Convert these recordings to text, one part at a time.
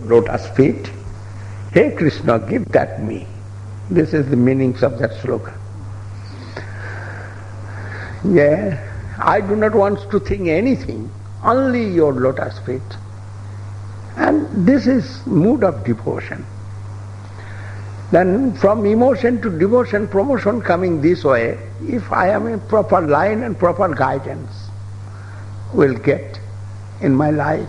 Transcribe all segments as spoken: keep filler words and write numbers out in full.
lotus feet. Hey Krishna, give that me. This is the meanings of that sloka. Yeah, I do not want to think anything, only your lotus feet. And this is mood of devotion. Then from emotion to devotion, promotion coming this way, if I am in proper line and proper guidance, will get in my life.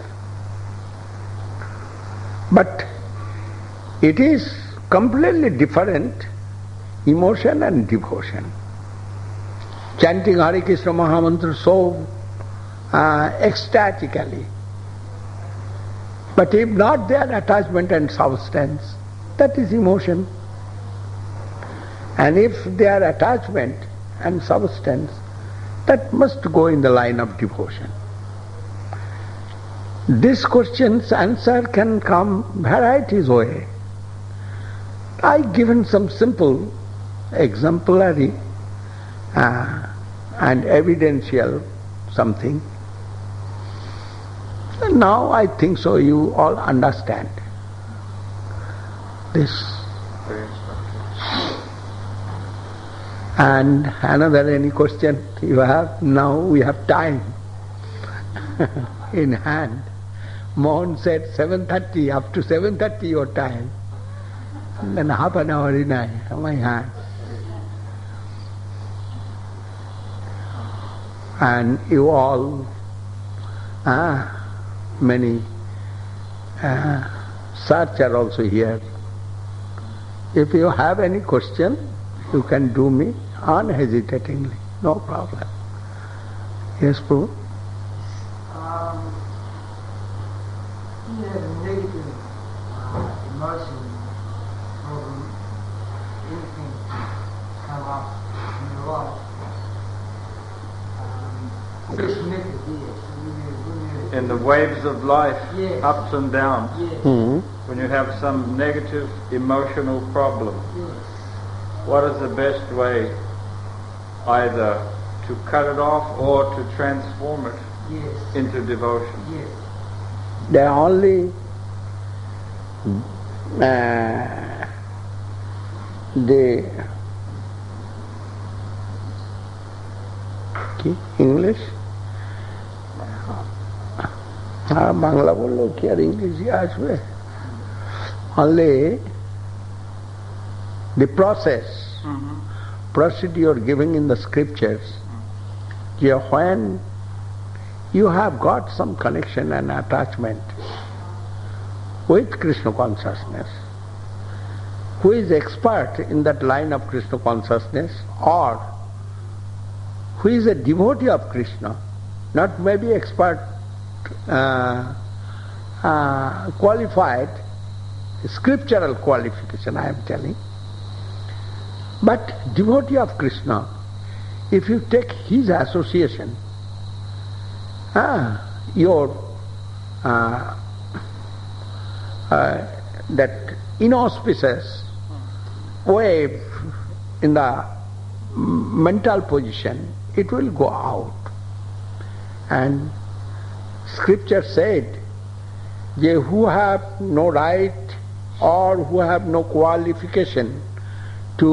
But it is completely different, emotion and devotion. Chanting Hare Krishna Mahamantra so uh, ecstatically. But if not there attachment and substance, that is emotion. And if there attachment and substance, that must go in the line of devotion. This question's answer can come varieties way. I given some simple, exemplary uh, and evidential something. And now I think so you all understand this. And another any question you have? Now we have time in hand. Mohan said seven thirty, up to seven thirty your time. And then half an hour in my hand. And you all, ah, many uh, search are also here. If you have any question, you can do me unhesitatingly, no problem. Yes, Prabhu? Um, you have a negative uh, emotion problem, anything come up in your life. Um, just mental, yes. In the waves of life, yes. ups and downs, yes. Mm-hmm. when you have some negative emotional problem, yes. what is the best way either to cut it off or to transform it yes. into devotion? Yes. There are only uh, the কি English? হ্যাঁ বাংলা বললেও কি আর ইংলিশে আসবে? Only the process, Mm-hmm. procedure given in the scriptures, yeah, when you have got some connection and attachment with Krishna consciousness, who is expert in that line of Krishna consciousness, or who is a devotee of Krishna, not maybe expert, uh, uh, qualified, scriptural qualification I am telling, but devotee of Krishna, if you take his association, ah, your uh, uh, that inauspicious wave in the mental position, it will go out. And scripture said, they who have no right or who have no qualification to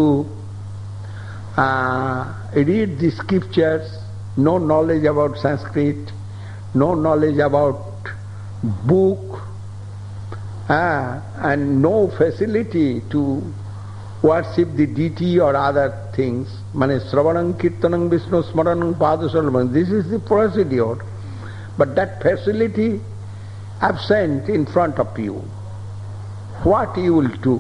uh, read the scriptures, no knowledge about Sanskrit, no knowledge about book, uh, and no facility to worship the deity or other things. Mane Sravanam Kirtanam Vishnu Smaranam Padasalam. This is the procedure. But that facility absent in front of you. What you will do?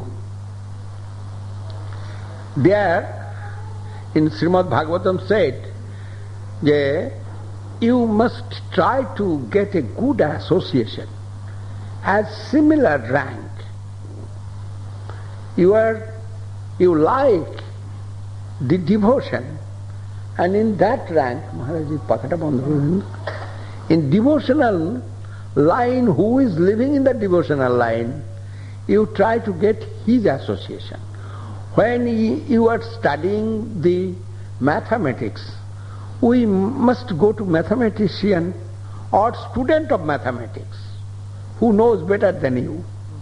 There in Srimad Bhagavatam said, that you must try to get a good association as similar rank. You are, you like the devotion, and in that rank, in devotional line, who is living in the devotional line, you try to get his association. When you are studying the mathematics, we must go to mathematician or student of mathematics who knows better than you.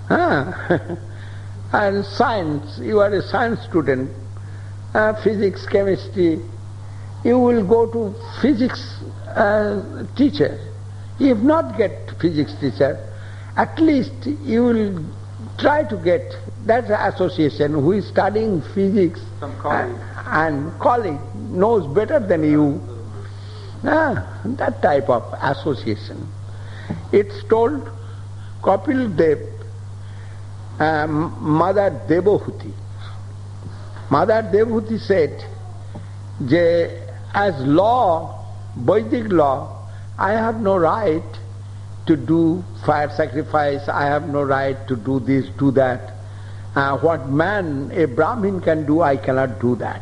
Ah. And science, you are a science student, uh, physics, chemistry, you will go to physics uh, teacher. If not get physics teacher, at least you will try to get that association who is studying physics and, and colleague knows better than you. Ah, that type of association. It's told Kapil Dev, um, Mother Devahuti. Mother Devahuti said, Je, as law, Vedic law, I have no right to do fire sacrifice, I have no right to do this, do that. Uh, what man, a Brahmin can do, I cannot do that.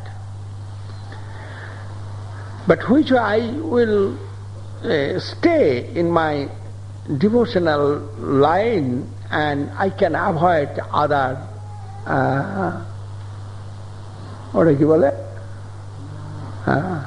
But which I will uh, stay in my devotional line and I can avoid other, uh, what do you call it? Uh,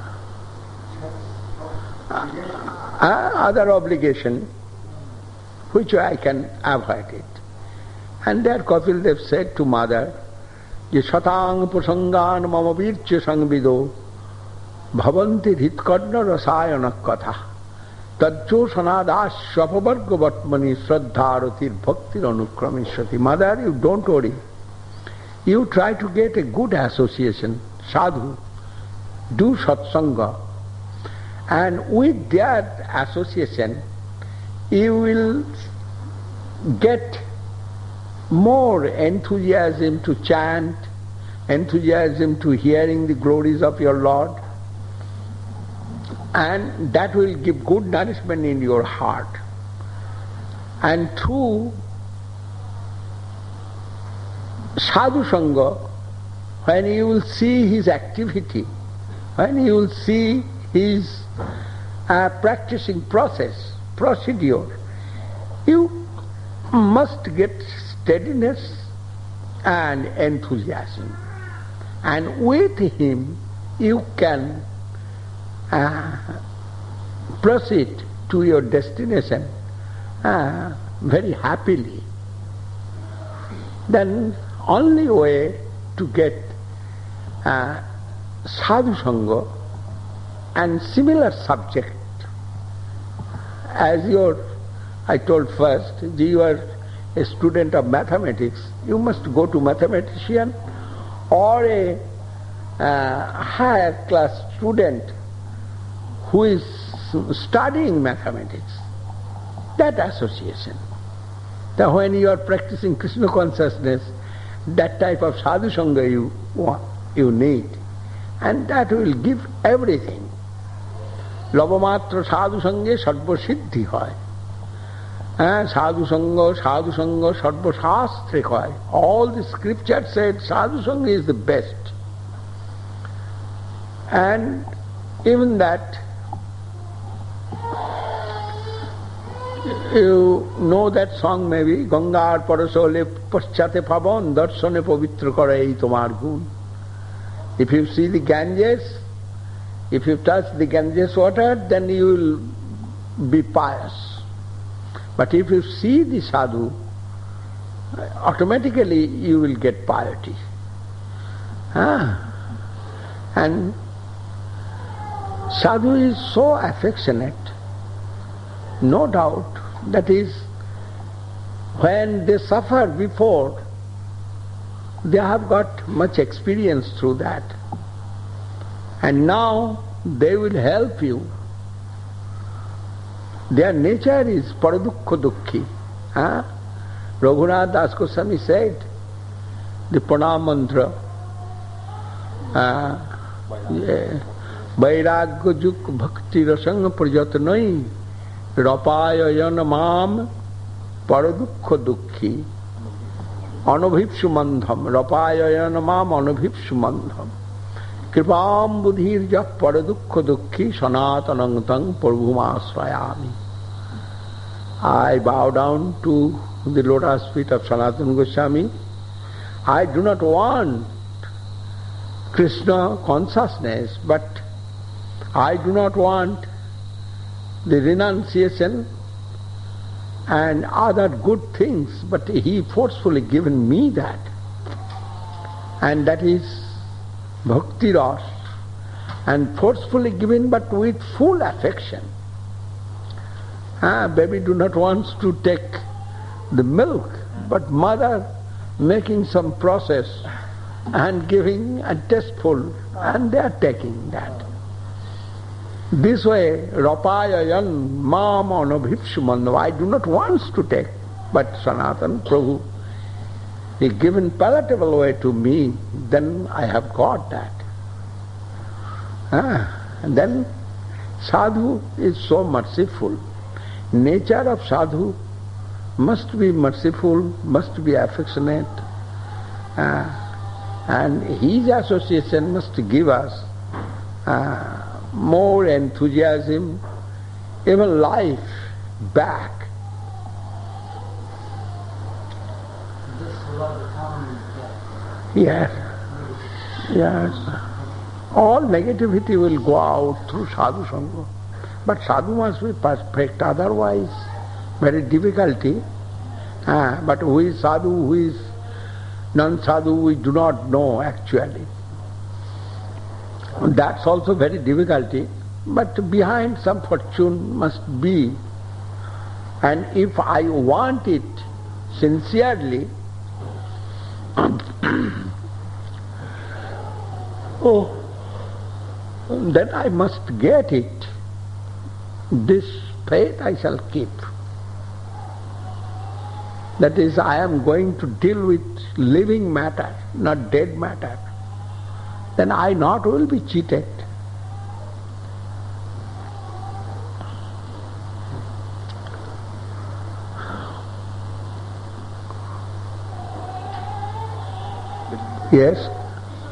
uh, other obligation, which I can avoid it. And there Kapil Dev said to mother, Je satang prasangan mama vircha sangvido bhavanti dhitkarna rasayana katha tajjo sanadas swapavarga vatmani shraddharatir bhaktir anukramishati. Mother, you don't worry. You try to get a good association, sadhu, do satsanga, and with that association you will get more enthusiasm to chant, enthusiasm to hearing the glories of your Lord, and that will give good nourishment in your heart. And through sadhu sangha, when you will see his activity, when you will see his uh, practicing process, procedure, you must get steadiness and enthusiasm. And with him you can uh, proceed to your destination uh, very happily. Then only way to get uh, sadhu sangha and similar subject as your, I told first, you are a student of mathematics, you must go to mathematician or a uh, higher class student who is studying mathematics. That association. That when you are practicing Krishna consciousness, that type of sadhu sangha you want, you need. And that will give everything. Lavamatra sadhu sanghe sarva siddhi hoy. Sadhu sangha, sadhu sangha, sarva shastre hoy. All the scripture said sadhu sangha is the best. And even that, you know that song maybe, Gangar parasole paschate pavan darsane pavitra karai tomar gun. If you see the Ganges, if you touch the Ganges water, then you will be pious. But if you see the sadhu, automatically you will get piety. Ah. And sadhu is so affectionate, no doubt, that is, when they suffered before, they have got much experience through that. And now they will help you. Their nature is paradukha dukkhi. Huh? Raghunath Das Goswami said, the pranam mantra, vairagya juk bhakti rasang prajatanai rapaya mam paradukha dukkhi anubhipsu mandham rapaya mam anubhipsu mandham kripam buddhirja paradukha dukkhi sanatanang tang prabhumasrayami. I bow down to the lotus feet of Sanatana Goswami. I do not want Krishna consciousness, but I do not want the renunciation and other good things, but he forcefully given me that. And that is bhakti ras, and forcefully given but with full affection. Ah, baby do not want to take the milk, but mother making some process and giving a tasteful, and they are taking that. This way, rapayayan mam anabhipshumanno, I do not want to take, but Sanatana Prabhu, he given palatable way to me, then I have got that. Ah, and then sadhu is so merciful. Nature of sadhu must be merciful, must be affectionate, uh, and his association must give us uh, more enthusiasm, even life back. This will overcome death. Yes, yes. All negativity will go out through sadhu sangha. But sadhu must be perfect, otherwise very difficulty. Ah, but who is sadhu, who is non-sadhu, we do not know actually. That's also very difficulty, but behind some fortune must be. And if I want it sincerely, oh, then I must get it. This faith I shall keep. That is, I am going to deal with living matter, not dead matter. Then I not will be cheated. Yes?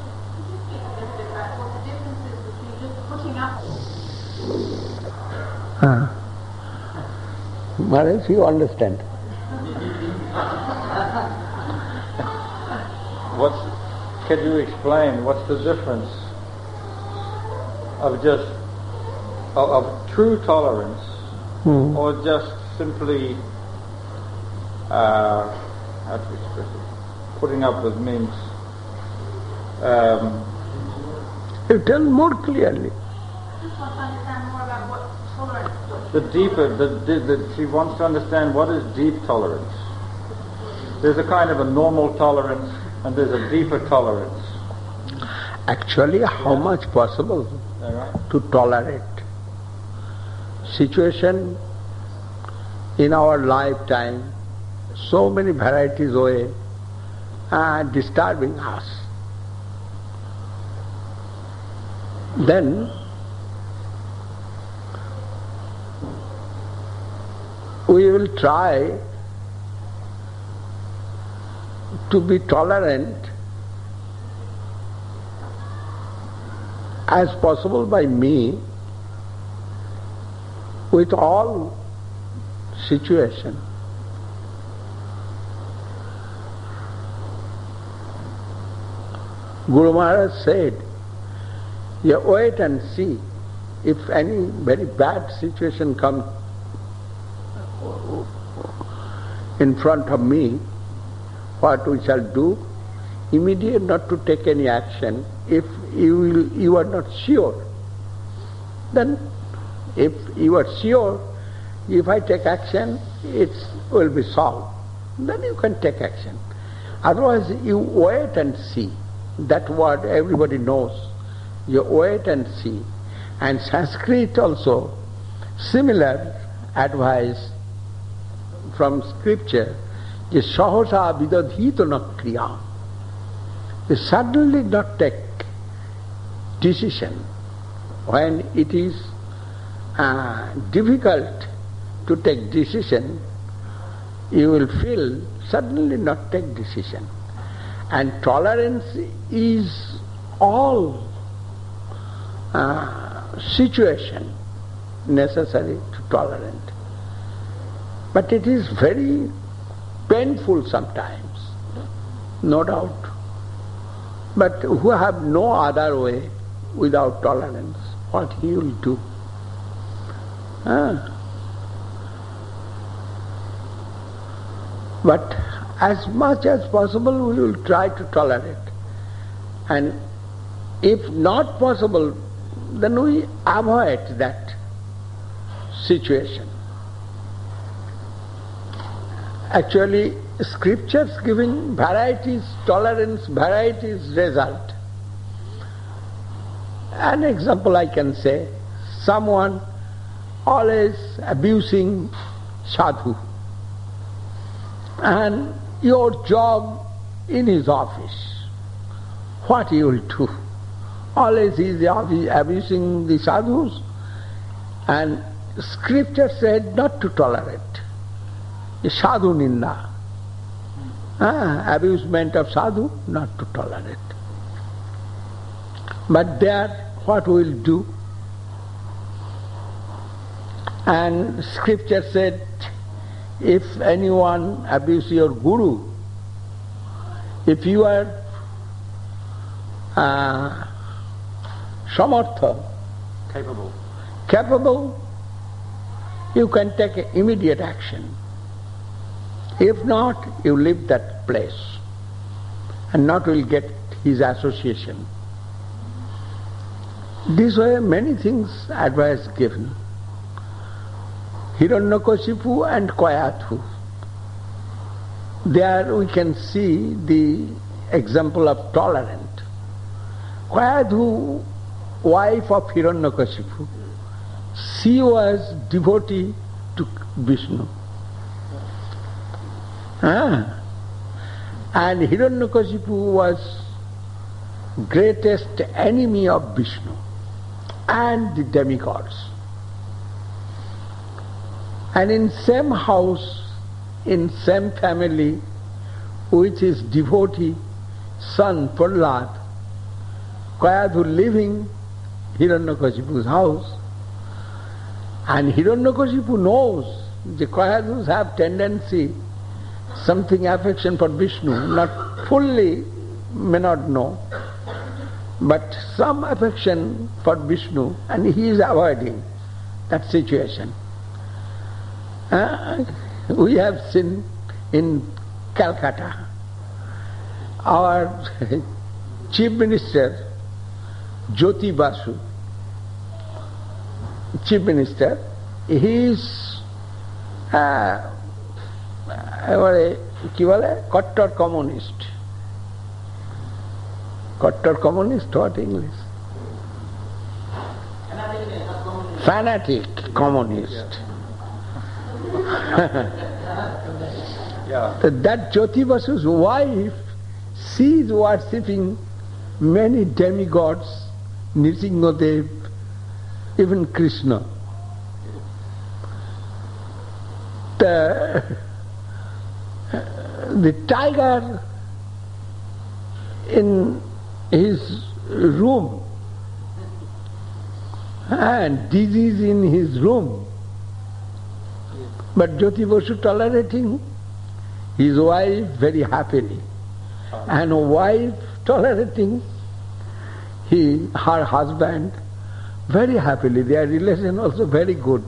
Uh, Maharaj, you understand. What's, can you explain what's the difference of just of, of true tolerance Hmm. or just simply uh, how to express it? Putting up with minks. Um, You tell more clearly. I just want to understand more about what tolerance is. the deeper, the, the, the, she wants to understand what is deep tolerance. There's a kind of a normal tolerance and there's a deeper tolerance. Actually, how much possible All right? to tolerate situation in our lifetime, so many varieties way, are disturbing us. Then we will try to be tolerant as possible by me with all situation. Guru Maharaj said, you wait and see if any very bad situation comes in front of me, what we shall do, immediate not to take any action. If you will, you are not sure, then if you are sure, if I take action, it will be solved. Then you can take action. Otherwise, you wait and see. That word everybody knows. You wait and see. And Sanskrit also, similar advice from scripture, is sahasa vidadhito na kriya. You suddenly not take decision when it is uh, difficult to take decision. You will feel suddenly not take decision. And tolerance is all uh, situation necessary to tolerate. But it is very painful sometimes, no doubt. But who have no other way without tolerance, what he will do? Ah. But as much as possible we will try to tolerate. And if not possible, then we avoid that situation. Actually, scriptures giving varieties, tolerance, varieties result. An example I can say, someone always abusing sadhu, and your job in his office, what you will do? Always he is abusing the sadhus, and scripture said not to tolerate. Sadhu ninda. Ah, abusement of sadhu, not to tolerate. But there, what we will do? And scripture said, if anyone abuse your guru, if you are uh, samartha, capable, capable, you can take immediate action. If not, you leave that place and not will get his association. These were many things advice given. Hiranyakashipu and Kayathu. There we can see the example of tolerant. Kayathu, wife of Hiranyakashipu, she was devotee to Vishnu. Ah. And Hiranyakashipu was greatest enemy of Vishnu and the demigods. And in same house, in same family, which is devotee, son Prahlad, Kayathu living Hiranyakashipu's house, and Hiranyakashipu knows the Kayathus have tendency, something affection for Vishnu, not fully, may not know, but some affection for Vishnu, and he is avoiding that situation. Uh, we have seen in Calcutta, our Chief Minister, Jyoti Basu, Chief Minister, he is uh, কি বলে কট্টর communist কট্টর communist what English? Fanatic communist. Yeah. That Jyoti Basu's wife, she is worshipping many demigods, Nrsimhadev, even Krishna. The The tiger in his room and disease in his room, but Jyoti Basu tolerating his wife very happily, and wife tolerating he her husband very happily. Their relation also very good.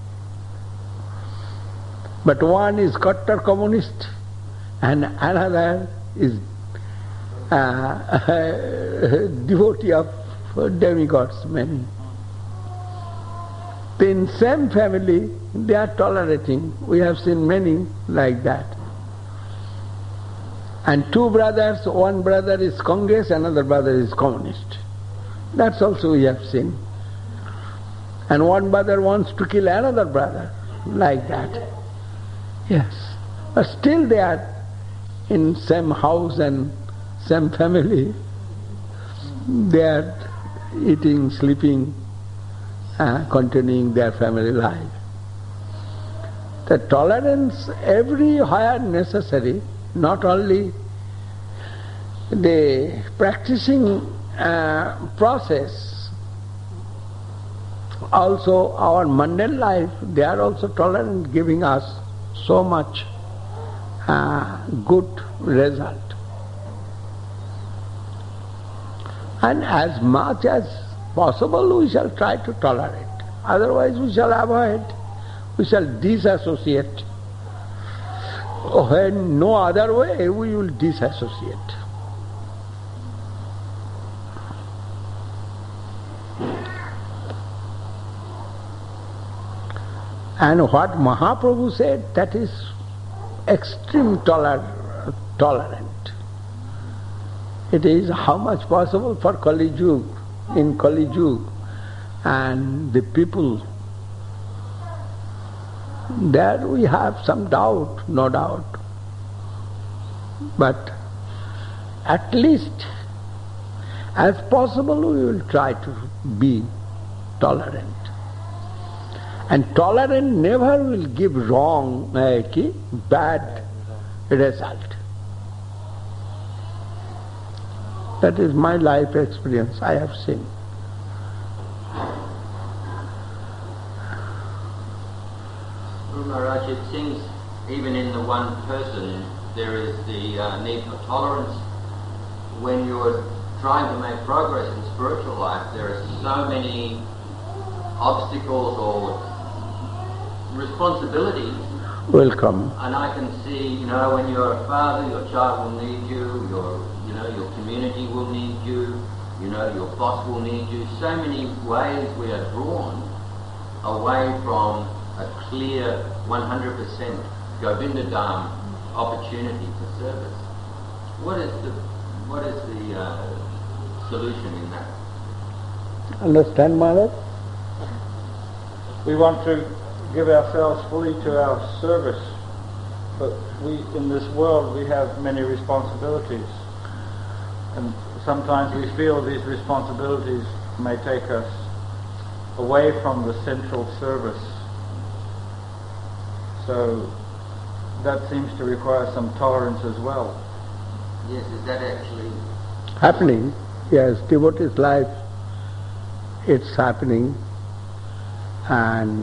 But one is Kattar communist and another is uh, devotee of demigods, many. In same family, they are tolerating. We have seen many like that. And two brothers, one brother is Congress, another brother is communist. That's also we have seen. And one brother wants to kill another brother, like that. Yes, but still they are in same house and same family. They are eating, sleeping, uh, continuing their family life. The tolerance everywhere necessary, not only the practicing uh, process, also our mundane life, they are also tolerant, giving us so much uh, good result. And as much as possible we shall try to tolerate. Otherwise we shall avoid, we shall disassociate. When no other way, we will disassociate. And what Mahaprabhu said, that is extreme toler- tolerant. It is how much possible for Kali Yuga, in Kali Yuga, and the people. There we have some doubt, no doubt. But at least, as possible, we will try to be tolerant. And tolerant never will give wrong, uh, bad result. That is my life experience, I have seen. Well, Maharaj, it seems even in the one person there is the uh, need for tolerance. When you're trying to make progress in spiritual life, there are so many obstacles or responsibilities. Welcome. And I can see, you know, when you're a father, your child will need you, your, you know, your community will need you, you know, your boss will need you. So many ways we are drawn away from a clear one hundred percent Govindadam opportunity for service. What is the what is the uh, solution in that? Understand, Maharaj? We want to give ourselves fully to our service, but we, in this world, we have many responsibilities, and sometimes we feel these responsibilities may take us away from the central service. So that seems to require some tolerance as well. Yes, is that actually Happening, yes, devotee's life, it's happening, and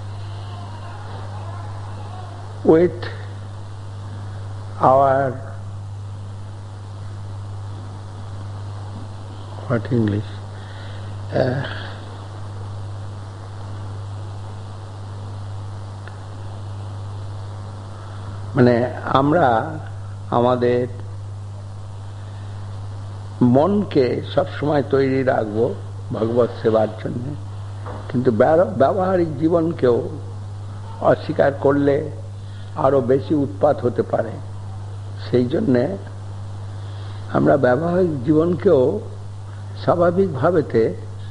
with our, what English, uh, মানে আমরা আমাদের মনকে সবসময় তৈরি রাখবো ভগবত সেবার জন্য, কিন্তু ব্যবহারিক জীবনকেও অস্বীকার করলে আরো বেশি উৎপাত হতে পারে। সেই জন্যে আমরা ব্যবহারিক জীবনকেও স্বাভাবিকভাবেতে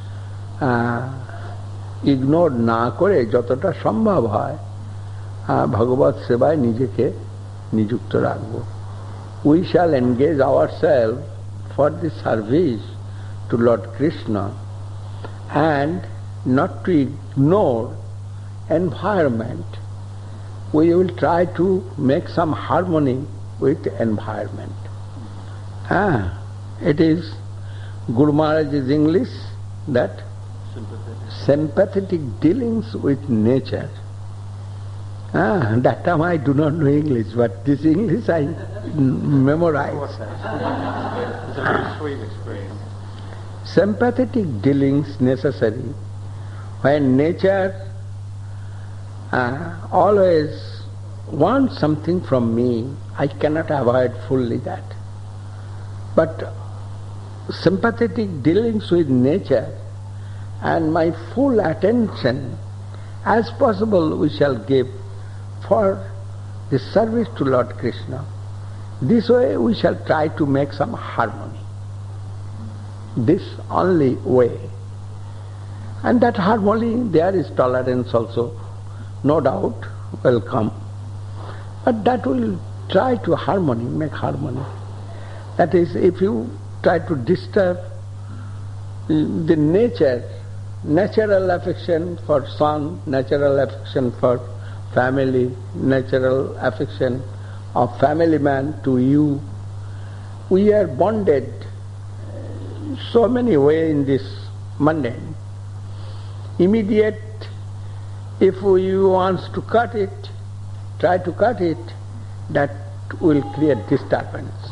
ইগনোর না করে যতটা সম্ভব হয় ভগবত সেবায় নিজেকে নিযুক্ত রাখবো। We shall engage ourselves for the service to Lord Krishna and not to ignore environment. We will try to make some harmony with the environment. Ah, it is Guru Maharaj's English that sympathetic, sympathetic dealings with nature. Ah, that time I do not know English, but this English I memorize. It's a very sweet expression. Sympathetic dealings necessary when nature uh, always wants something from me. I cannot avoid fully that. But sympathetic dealings with nature and my full attention as possible we shall give for the service to Lord Krishna. This way we shall try to make some harmony. This only way. And that harmony, there is tolerance also, no doubt, will come. But that will try to harmony, make harmony. That is, if you try to disturb the nature, natural affection for son, natural affection for family, natural affection of family man to you. We are bonded so many ways in this mundane. Immediate, if you want to cut it, try to cut it, that will create disturbance.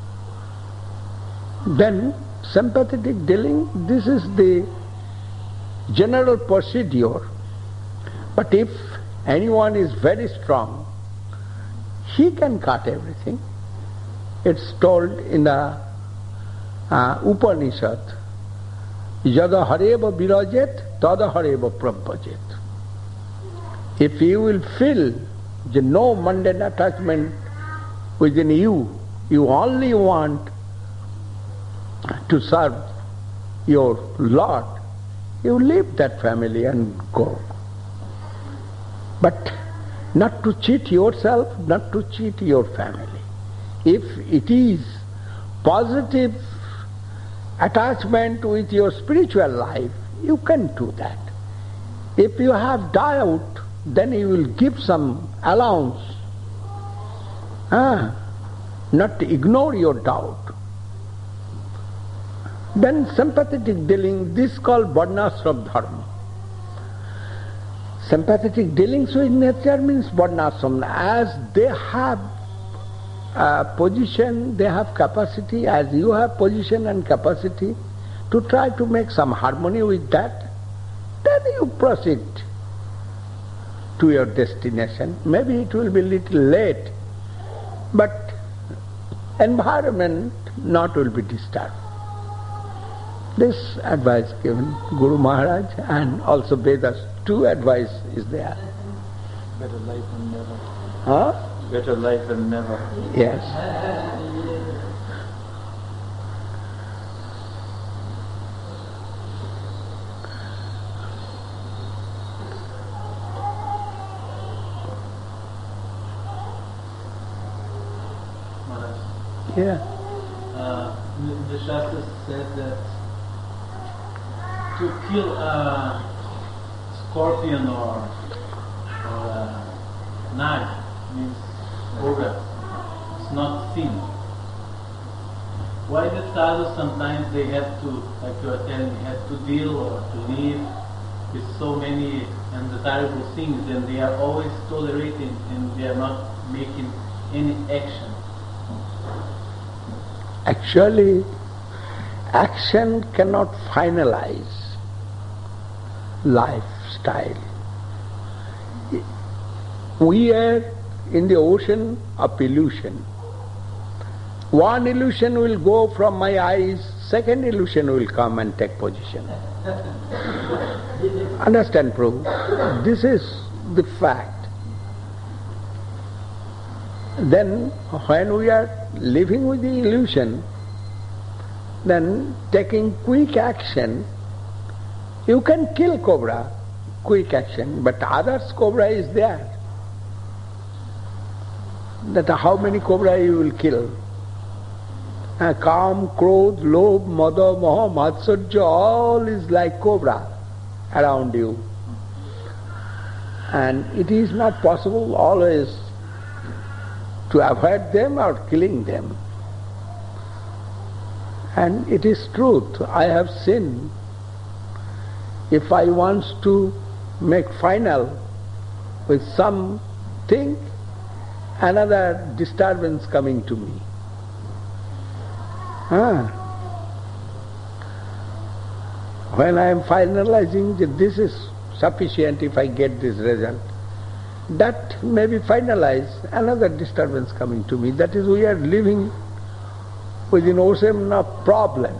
Then sympathetic dealing, this is the general procedure. But if anyone is very strong, he can cut everything. It's told in the uh, Upanishad, Yada hareva virajet, tada hareva prabhajet. If you will feel the no mundane attachment within you, you only want to serve your Lord, you leave that family and go. But not to cheat yourself, not to cheat your family. If it is positive attachment with your spiritual life, you can do that. If you have doubt, then you will give some allowance. Ah, not to ignore your doubt. Then sympathetic dealing, this is called varnashram dharma. Sympathetic dealings with nature means varnashram. As they have a position, they have capacity, as you have position and capacity, to try to make some harmony with that, then you proceed to your destination. Maybe it will be a little late, but environment not will be disturbed. This advice given Guru Maharaj and also Vedas, two advice is there. Better late than never. Huh? Better late than never. Yes. Maharaj, Yeah. uh, the Shastra said that to kill a scorpion or, or a knife means cobra. It's not sin. Why the sadhus sometimes they have to, like you are telling, have to deal or to live with so many undesirable things, and they are always tolerating and they are not making any action? Actually, action cannot finalize lifestyle. We are in the ocean of illusion. One illusion will go from my eyes, second illusion will come and take position. Understand, Prabhu? This is the fact. Then when we are living with the illusion, then taking quick action, you can kill cobra, quick action, but others cobra is there. That how many cobra you will kill? Uh, Kam, Krodh, Lobh, Mada, Moha, Matsarya, all is like cobra around you. And it is not possible always to avoid them or killing them. And it is truth. I have seen, if I want to make final with something, another disturbance coming to me. Ah. When I am finalizing that this is sufficient if I get this result, that may be finalized, another disturbance coming to me. That is, we are living within ocean of problem.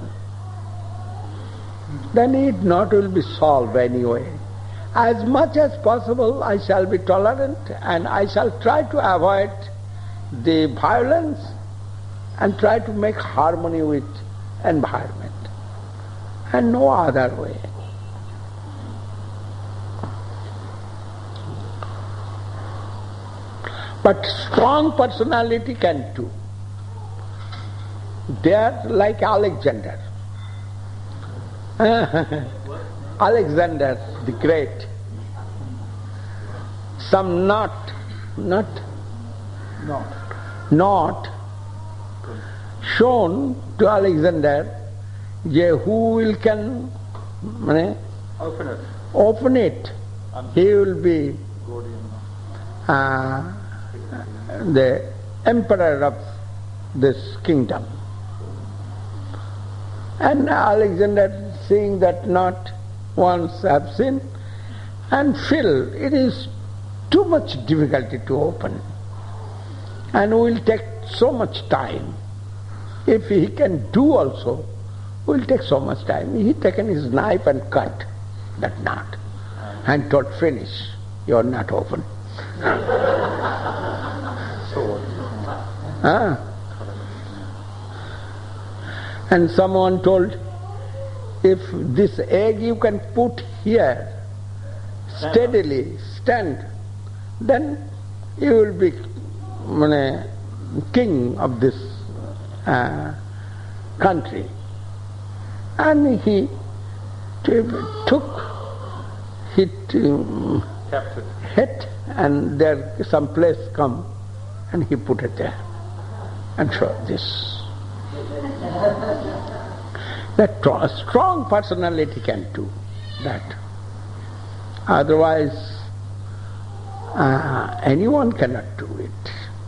Then it not will be solved anyway. As much as possible I shall be tolerant and I shall try to avoid the violence and try to make harmony with environment. And no other way. But strong personality can too. They are like Alexander. Alexander the Great. Some not, not, No. not shown to Alexander, je who will can mane, Open it. open it, he will be Gordian. uh, the emperor of this kingdom. And Alexander, seeing that not once have seen, and feel it is too much difficulty to open. and will take so much time. If he can do also, will take so much time. He taken his knife and cut that knot and told, finish, your knot open. ah. And someone told, if this egg you can put here, steadily, stand, then you will be uh, king of this uh, country. And he t- took it um, hit, and there some place come, and he put it there and showed this. That a strong personality can do that. Otherwise, uh, anyone cannot do it.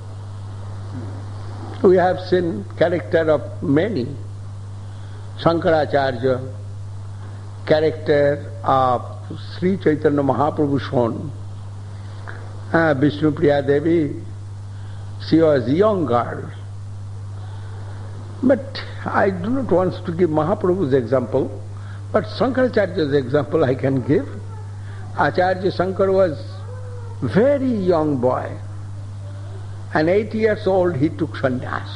We have seen character of many. Shankaracharya, character of Sri Chaitanya Mahaprabhu shown. Uh, Vishnupriya Devi, she was a young girl. But I do not want to give Mahaprabhu's example, but Shankaracharya's example I can give. Acharya Shankar was very young boy, and eight years old he took sannyas.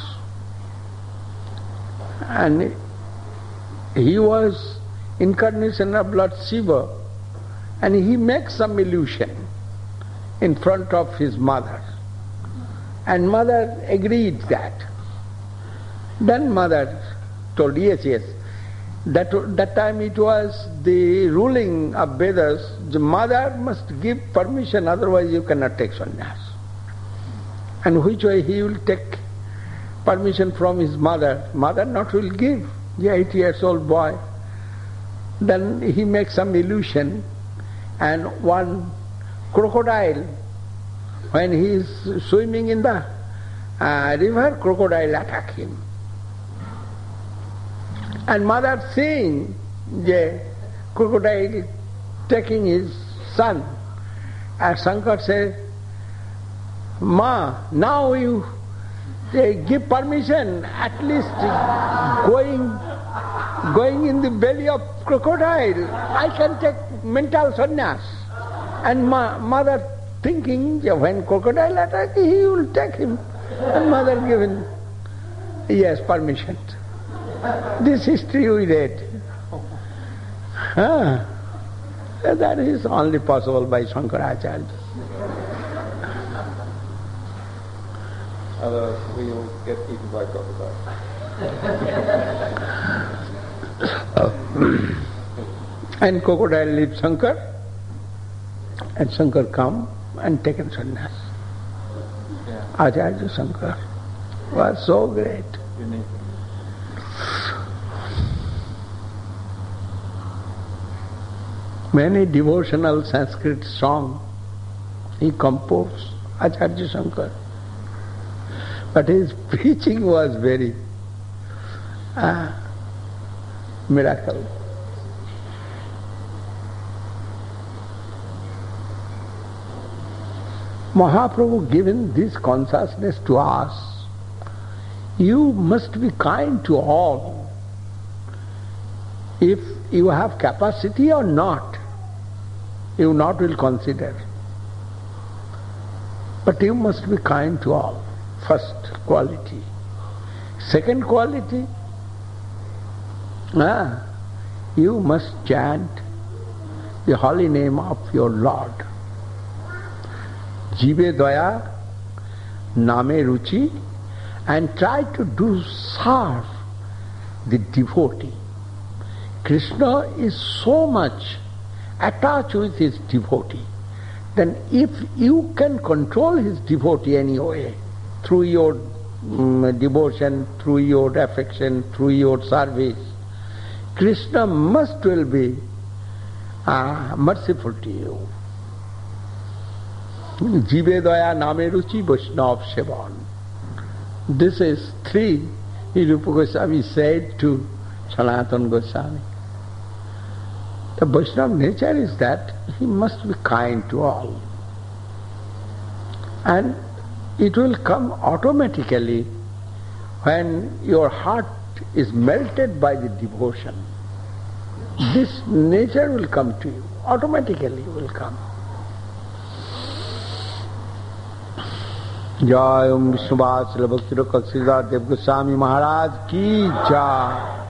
And he was incarnation of Lord Shiva, and he makes some illusion in front of his mother. And mother agreed that. Then mother told, yes, yes. That, that time it was the ruling of Vedas, the mother must give permission, otherwise you cannot take sannyas. And which way he will take permission from his mother? Mother not will give, the eight years old boy. Then he makes some illusion, and one crocodile, when he is swimming in the uh, river, crocodile attack him. And mother seeing the crocodile taking his son, and Shankar said, Ma, now you they give permission, at least going going in the belly of crocodile, I can take mental sannyas. And ma, mother thinking, when crocodile attack, he will take him. And mother given, yes, permission. This history we read. Huh? That is only possible by Shankaracharya. Otherwise we will get eaten by crocodiles. And crocodile leave Shankar, and Shankar come and taken sannyas. Yeah. Acharya Shankar was so great. Unique. Many devotional Sanskrit songs he composed, Acharya Shankar. But his preaching was very uh, miracle. Mahaprabhu given this consciousness to us. You must be kind to all. If you have capacity or not, you not will consider. But you must be kind to all. First quality. Second quality, ah, you must chant the holy name of your Lord. Jive daya, name ruchi, and try to do serve the devotee. Krishna is so much attached with his devotee, then if you can control his devotee anyway, through your um, devotion, through your affection, through your service, Krishna must will be uh, merciful to you. Jive daya name ruchi Vaishnava sevan. This is three Rupa Goswami said to Sanatana Goswami. The Vaishnava nature is that he must be kind to all. And It will come automatically when your heart is melted by the devotion. This nature will come to you, automatically will come. जय ओम विष्णुवास भक्ति Dev Goswami Maharaj की जय।